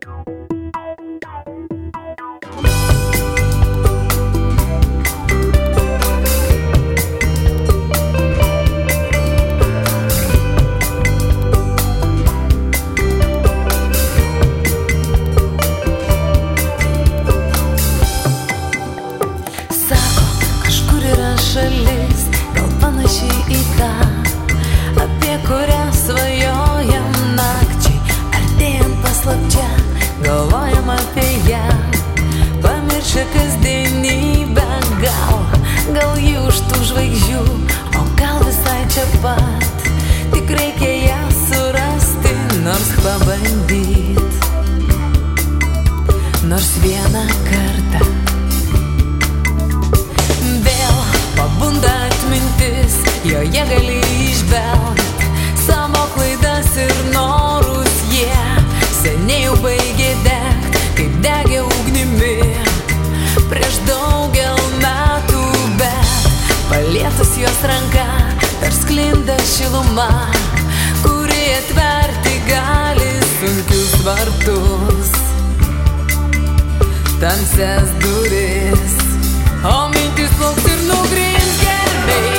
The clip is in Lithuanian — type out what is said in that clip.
Šalis, gal panašiai į tą, apie kurią svajojam nakčiai, artėjant paslapčia, galvojam apie ją, pamiršę kasdienybę, gal ji už tų žvaigždžių, o gal visai čia pat, tik reikia ją surasti, nors pabandyt, nors vieną kartą. Pabunda atmintis, joje gali įžvelgt savo klaidas ir norus, jie seniai jau baigė degt, kaip degė ugnimi prieš daugel metų, bet palietus jos ranka dar sklinda šiluma, kuri atverti gali sunkius vartus, tamsias duris, o mintis plauks ir nugrins gerai.